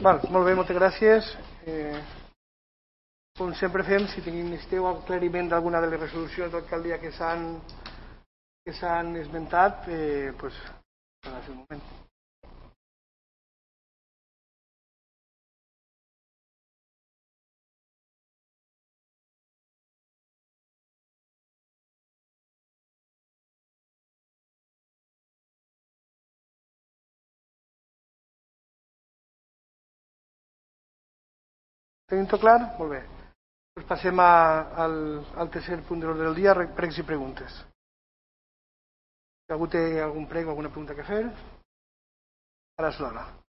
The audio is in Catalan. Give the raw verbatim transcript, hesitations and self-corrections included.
Val, molt bé, moltes gràcies. Eh, com sempre fem, si necessiteu aclariment d'alguna de les resolucions d'alcaldia que s'han que s'han esmentat, eh, pues, ara és el moment. Tenim tot clar? Molt bé. Pues passem a, al, al tercer punt de l'ordre del dia, pregs i preguntes. Si algú té algun prec o alguna pregunta que fer, ara és l'hora.